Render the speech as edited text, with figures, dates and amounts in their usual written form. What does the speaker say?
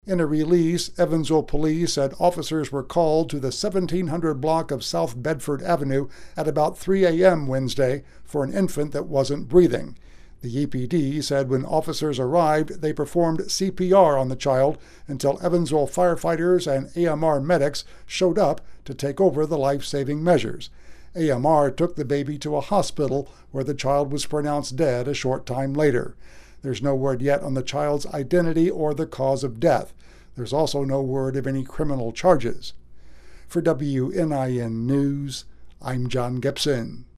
In a release, Evansville police said officers were called to the 1700 block of South Bedford Avenue at about 3 a.m. Wednesday for an infant that wasn't breathing. The EPD said when officers arrived, they performed CPR on the child until Evansville firefighters and AMR medics showed up to take over the life-saving measures. AMR took the baby to a hospital where the child was pronounced dead a short time later. There's no word yet on the child's identity or the cause of death. There's also no word of any criminal charges. For WNIN News, I'm John Gibson.